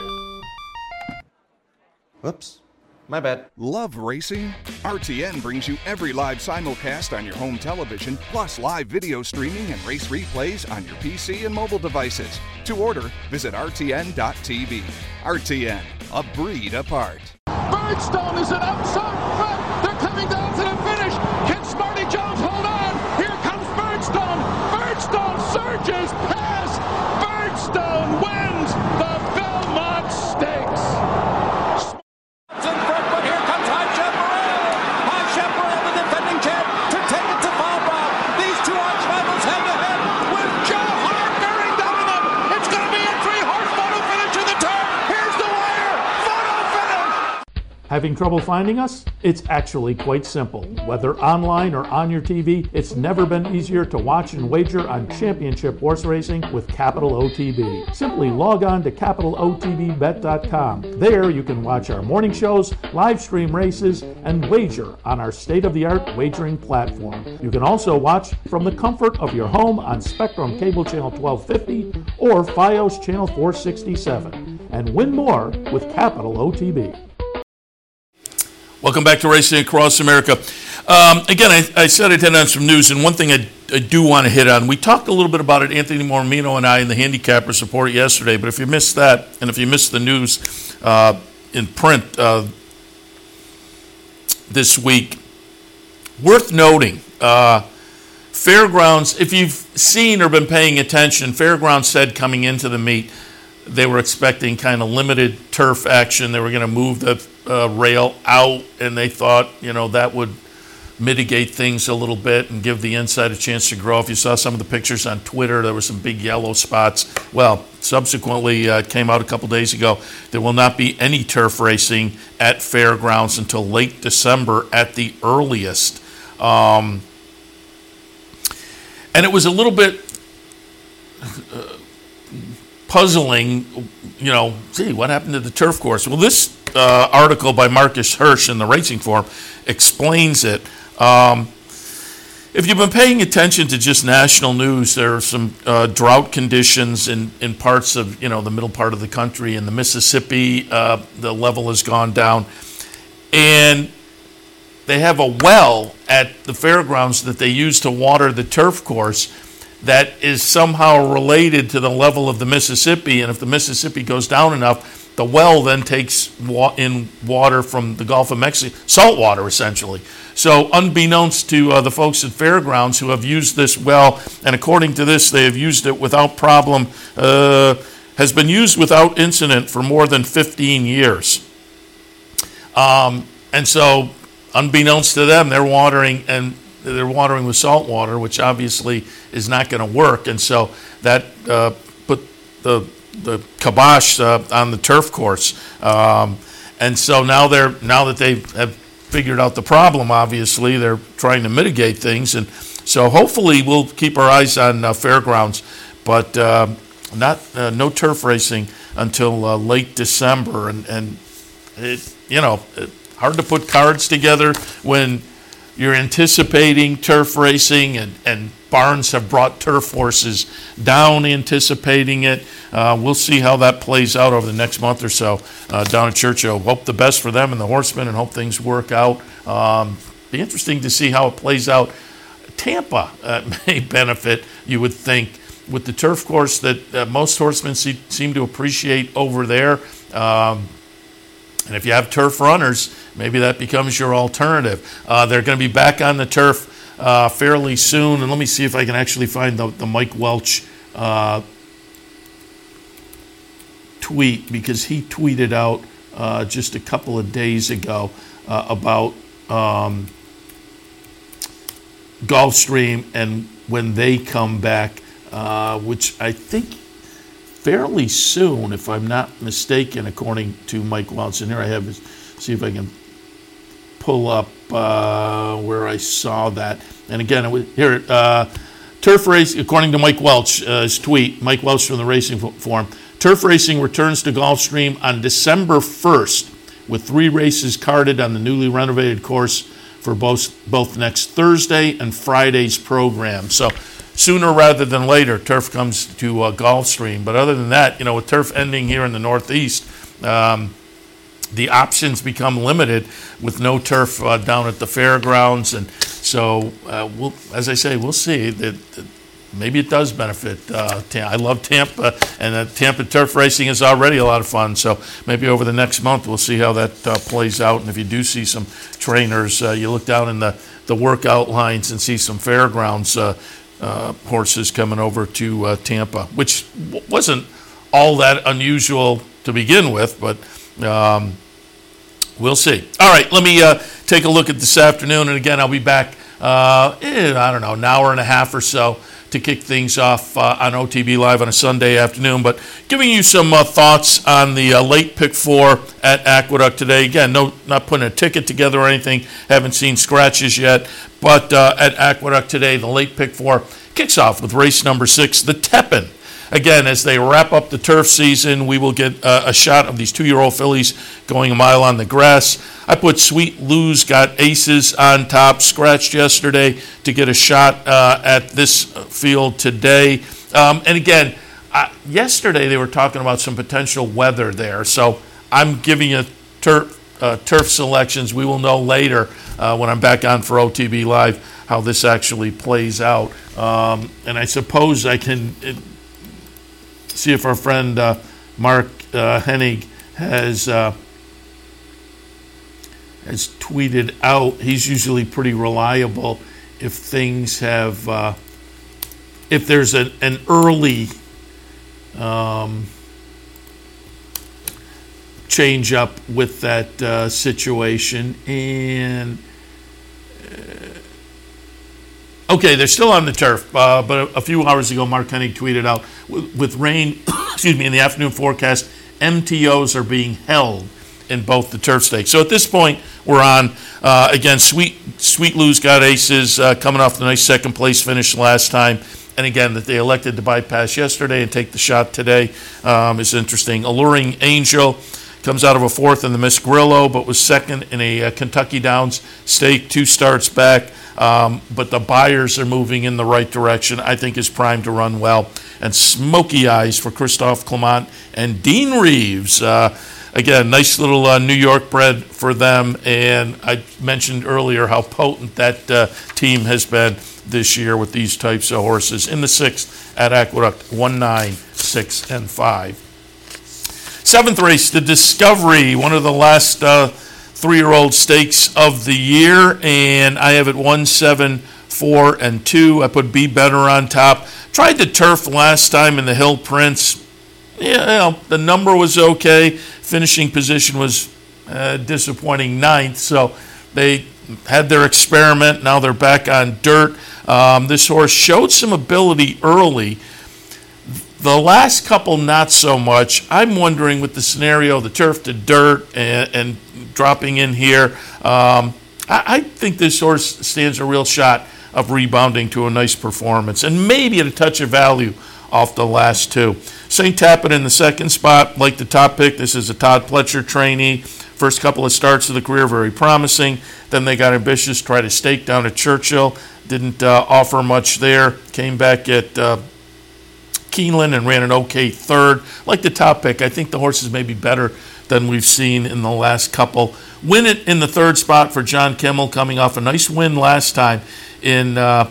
Whoops. My bad. Love racing? RTN brings you every live simulcast on your home television, plus live video streaming and race replays on your PC and mobile devices. To order, visit RTN.tv. RTN, a breed apart. Birdstone is an outside front. They're coming down to the finish. Can Smarty Jones hold on? Here comes Birdstone. Birdstone surges past. Birdstone wins the Belmont Stakes. In front, but here comes High Chaparral. High Chaparral, the defending champ, to take it to Bob. These two arch rivals head to head with Joe Hart bearing down on them. It's going to be a 3-horse photo finish in the turn. Here's the wire. Photo finish. Having trouble finding us? It's actually quite simple. Whether online or on your TV, it's never been easier to watch and wager on championship horse racing with Capital OTB. Simply log on to capitalotbbet.com. There you can watch our morning shows, live stream races, and wager on our state-of-the-art wagering platform. You can also watch from the comfort of your home on Spectrum Cable Channel 1250 or Fios Channel 467. And win more with Capital OTB. Welcome back to Racing Across America. Again, I said I'd hit on some news, and one thing I do want to hit on, we talked a little bit about it, Anthony Mormino and I, in the Handicappers Report yesterday, but if you missed that, and if you missed the news in print this week, worth noting, Fairgrounds, if you've seen or been paying attention, Fairgrounds said coming into the meet, they were expecting kind of limited turf action. They were going to move the rail out, and they thought, that would mitigate things a little bit and give the inside a chance to grow. If you saw some of the pictures on Twitter, there were some big yellow spots. Well, subsequently, it came out a couple days ago, there will not be any turf racing at Fairgrounds until late December at the earliest. And it was a little bit puzzling, what happened to the turf course? Well, this article by Marcus Hirsch in the Racing Forum explains it. If you've been paying attention to just national news, there are some drought conditions in parts of, the middle part of the country. In the Mississippi, the level has gone down. And they have a well at the fairgrounds that they use to water the turf course that is somehow related to the level of the Mississippi, and if the Mississippi goes down enough, the well then takes in water from the Gulf of Mexico, salt water essentially. So unbeknownst to the folks at Fairgrounds who have used this well, and according to this, they have used it without problem, has been used without incident for more than 15 years. And so unbeknownst to them, they're watering with salt water, which obviously is not going to work, and so that put the kibosh on the turf course. And so now that they have figured out the problem, obviously they're trying to mitigate things, and so hopefully we'll keep our eyes on Fairgrounds, but no turf racing until late December, and it hard to put cards together when you're anticipating turf racing, and barns have brought turf horses down anticipating it. We'll see how that plays out over the next month or so down at Churchill. Hope the best for them and the horsemen, and hope things work out. Be interesting to see how it plays out. Tampa may benefit, you would think, with the turf course that most horsemen seem to appreciate over there. And if you have turf runners, maybe that becomes your alternative. They're going to be back on the turf fairly soon. And let me see if I can actually find the Mike Welch tweet, because he tweeted out just a couple of days ago about Gulfstream and when they come back, which I think fairly soon, if I'm not mistaken, according to Mike Welch. And here I have, see if I can pull up where I saw that. And again, here, turf race, according to Mike Welch's tweet, Mike Welch from the Racing Forum, turf racing returns to Gulfstream on December 1st, with 3 races carded on the newly renovated course for both next Thursday and Friday's program. So sooner rather than later, turf comes to Gulfstream. But other than that, with turf ending here in the Northeast, the options become limited with no turf down at the fairgrounds. And so, as I say, we'll see. Maybe it does benefit Tampa. I love Tampa, and Tampa turf racing is already a lot of fun. So maybe over the next month we'll see how that plays out. And if you do see some trainers, you look down in the workout lines and see some fairgrounds horses coming over to Tampa, which wasn't all that unusual to begin with, but we'll see. All right, let me take a look at this afternoon. And again, I'll be back, I don't know, an hour and a half or so to kick things off on OTB Live on a Sunday afternoon, but giving you some thoughts on the late pick 4 at Aqueduct today. Again, not putting a ticket together or anything, haven't seen scratches yet, but at Aqueduct today, the late pick 4 kicks off with race number 6, the Tepin. Again, as they wrap up the turf season, we will get a shot of these 2-year-old fillies going a mile on the grass. I put Sweet Lou's Got Aces on top, scratched yesterday to get a shot at this field today. And again, yesterday they were talking about some potential weather there. So I'm giving you turf selections. We will know later when I'm back on for OTB Live how this actually plays out. And I suppose I can see if our friend Mark Hennig has tweeted out. He's usually pretty reliable if things have, if there's an early change up with that situation. And okay, they're still on the turf, but a few hours ago, Mark Hennig tweeted out, with rain, in the afternoon forecast, MTOs are being held in both the turf stakes. So at this point, we're on, again, Sweet Lou's Got Aces, coming off the nice second place finish last time. And again, that they elected to bypass yesterday and take the shot today is interesting. Alluring Angel comes out of a 4th in the Miss Grillo, but was 2nd in a Kentucky Downs stake, 2 starts back. But the buyers are moving in the right direction. I think is primed to run well. And Smoky Eyes for Christophe Clement and Dean Reeves. Again, nice little New York bred for them. And I mentioned earlier how potent that team has been this year with these types of horses. In the 6th at Aqueduct, 1, 9, 6, and 5. 7th race, the Discovery, one of the last 3-year-old stakes of the year, and I have it 1, 7, 4, and 2. I put Be Better on top. Tried the turf last time in the Hill Prince. The number was okay. Finishing position was disappointing 9th, so they had their experiment. Now they're back on dirt. This horse showed some ability early. The last couple, not so much. I'm wondering with the scenario, the turf to dirt and dropping in here, I think this horse stands a real shot of rebounding to a nice performance and maybe at a touch of value off the last 2. St. Tappan in the 2nd spot, like the top pick. This is a Todd Pletcher trainee. First couple of starts of the career, very promising. Then they got ambitious, tried to stake down at Churchill. Didn't offer much there. Came back at Keeneland and ran an okay 3rd. Like the top pick, I think the horse is maybe better than we've seen in the last couple. Win it in the 3rd spot for John Kimmel, coming off a nice win last time in, I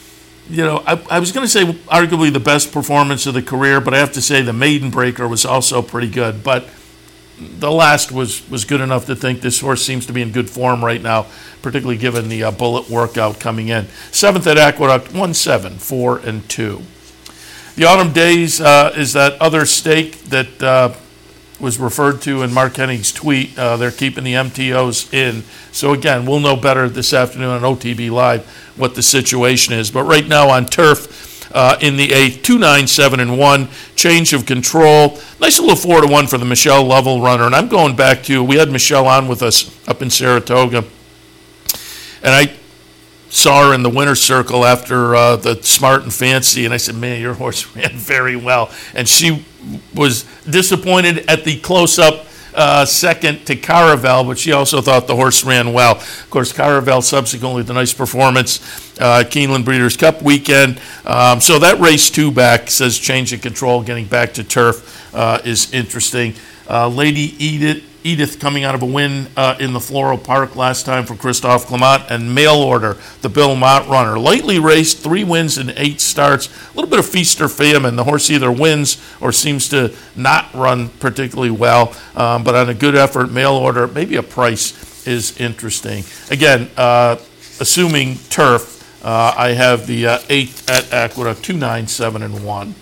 was going to say arguably the best performance of the career, but I have to say the Maiden Breaker was also pretty good. But the last was good enough to think this horse seems to be in good form right now, particularly given the bullet workout coming in. 7th at Aqueduct, 1-7, 4-2. The Autumn Days is that other stake that was referred to in Mark Hennig's tweet. They're keeping the MTOs in. So again, we'll know better this afternoon on OTB Live what the situation is. But right now on turf, in the 8th, 2-9-7-1, Change of Control. Nice little 4-1 for the Michelle Lovell runner. And I'm going back to, we had Michelle on with us up in Saratoga. And I saw her in the winner's circle after the Smart and Fancy. And I said, man, your horse ran very well. And she was disappointed at the close-up second to Caravel, but she also thought the horse ran well. Of course, Caravel subsequently the nice performance, Keeneland Breeders' Cup weekend. So that race 2 back says Change of Control, getting back to turf is interesting. Lady Edith coming out of a win in the Floral Park last time for Christophe Clement, and Mail Order, the Bill Mott runner. Lightly raced, 3 wins in 8 starts. A little bit of feast or famine. The horse either wins or seems to not run particularly well, but on a good effort, Mail Order, maybe a price is interesting. Again, assuming turf, I have the 8th at Aqueduct, 2-9-7-1.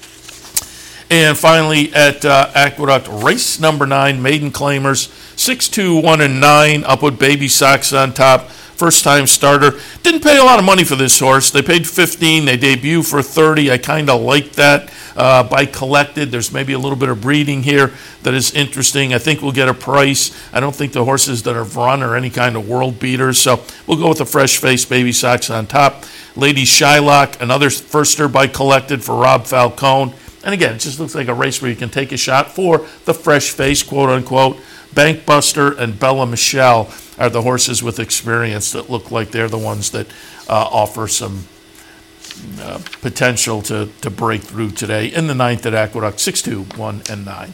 And finally, at Aqueduct, race number 9, Maiden Claimers, 6-2-1-9, up with Baby Socks on top. First-time starter. Didn't pay a lot of money for this horse. They paid $15. They debut for $30. I kind of like that. By collected, there's maybe a little bit of breeding here that is interesting. I think we'll get a price. I don't think the horses that have run are any kind of world beaters, so we'll go with the fresh face, Baby Socks on top. Lady Shylock, another firster by collected for Rob Falcone. And again, it just looks like a race where you can take a shot for the fresh face, quote-unquote. Bankbuster and Bella Michelle are the horses with experience that look like they're the ones that offer some potential to break through today. In the 9th at Aqueduct, 6-2-1-9.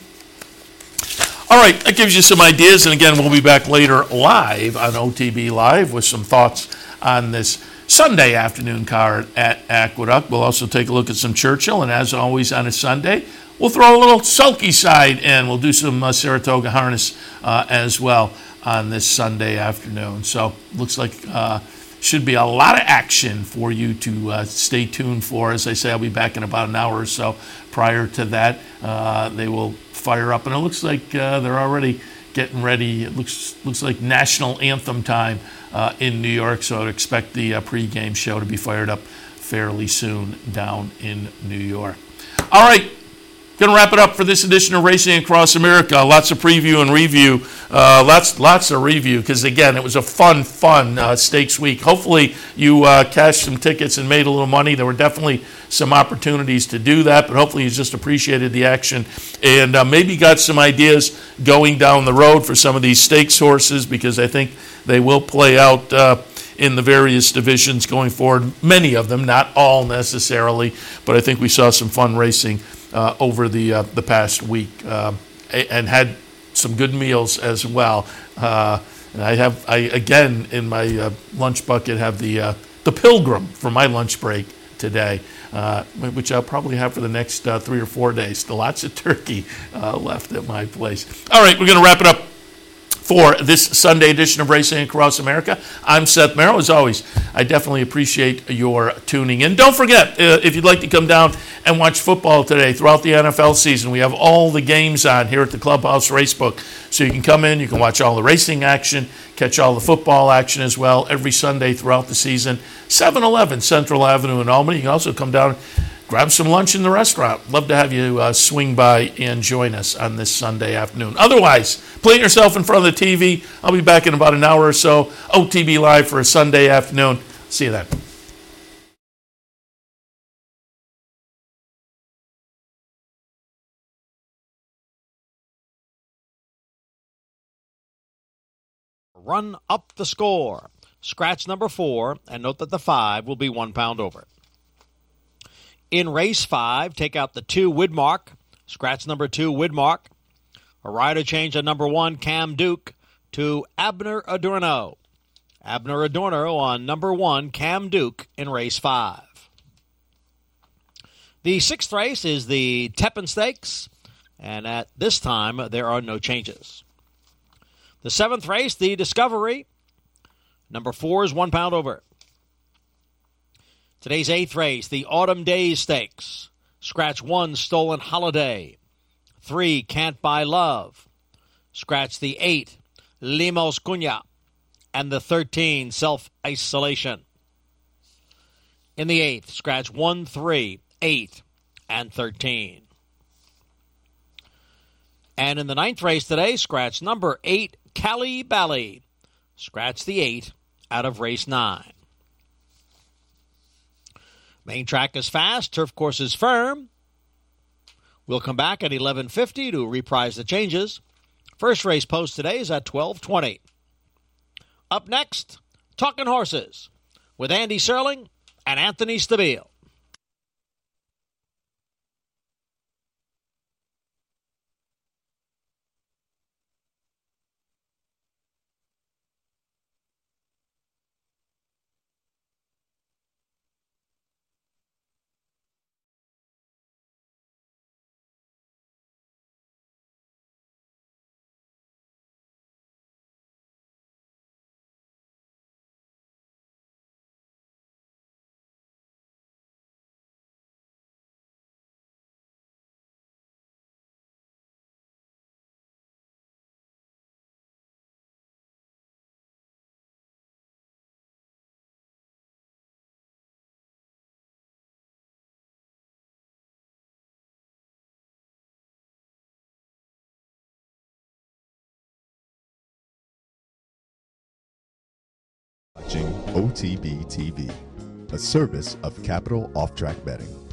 All right, that gives you some ideas. And again, we'll be back later live on OTB Live with some thoughts on this Sunday afternoon card at Aqueduct. We'll also take a look at some Churchill, and as always on a Sunday, we'll throw a little sulky side in. We'll do some Saratoga harness as well on this Sunday afternoon. So looks like should be a lot of action for you to stay tuned for. As I say, I'll be back in about an hour or so. Prior to that, they will fire up, and it looks like they're already getting ready. It looks like national anthem time in New York, so I'd expect the pregame show to be fired up fairly soon down in New York. All right, going to wrap it up for this edition of Racing Across America. Lots of preview and review. Lots of review, because again, it was a fun stakes week. Hopefully you cashed some tickets and made a little money. There were definitely some opportunities to do that, but hopefully you just appreciated the action and maybe got some ideas going down the road for some of these stakes horses, because I think they will play out in the various divisions going forward. Many of them, not all necessarily, but I think we saw some fun racing over the past week and had some good meals as well. And I again in my lunch bucket have the Pilgrim for my lunch break today, which I'll probably have for the next 3 or 4 days. Still lots of turkey left at my place. All right, we're going to wrap it up for this Sunday edition of Racing Across America. I'm Seth Merrill. As always, I definitely appreciate your tuning in. Don't forget, if you'd like to come down and watch football today throughout the NFL season, we have all the games on here at the Clubhouse Racebook. So you can come in, you can watch all the racing action, catch all the football action as well every Sunday throughout the season. 711 Central Avenue in Albany. You can also come down, grab some lunch in the restaurant. Love to have you swing by and join us on this Sunday afternoon. Otherwise, plant yourself in front of the TV. I'll be back in about an hour or so. OTB Live for a Sunday afternoon. See you then. Run up the score. Scratch number 4, and note that the 5 will be 1 pound over. In race 5, take out the 2 Widmark. Scratch number 2 Widmark. A rider change on number 1 Cam Duke to Abner Adorno. Abner Adorno on number 1 Cam Duke in race 5. The 6th race is the Tepin Stakes. And at this time, there are no changes. The 7th race, the Discovery. Number 4 is 1 pound over. Today's 8th race, the Autumn Days Stakes. Scratch 1, Stolen Holiday. 3, Can't Buy Love. Scratch the 8, Limos Cunha. And the 13, Self-Isolation. In the 8th, scratch 1, 3, 8, and 13. And in the 9th race today, scratch number 8, Cali Bally. Scratch the 8 out of race 9. Main track is fast. Turf course is firm. We'll come back at 11:50 to reprise the changes. First race post today is at 12:20. Up next, Talking Horses with Andy Serling and Anthony Stabile. Watching OTB TV, a service of Capital Off Track Betting.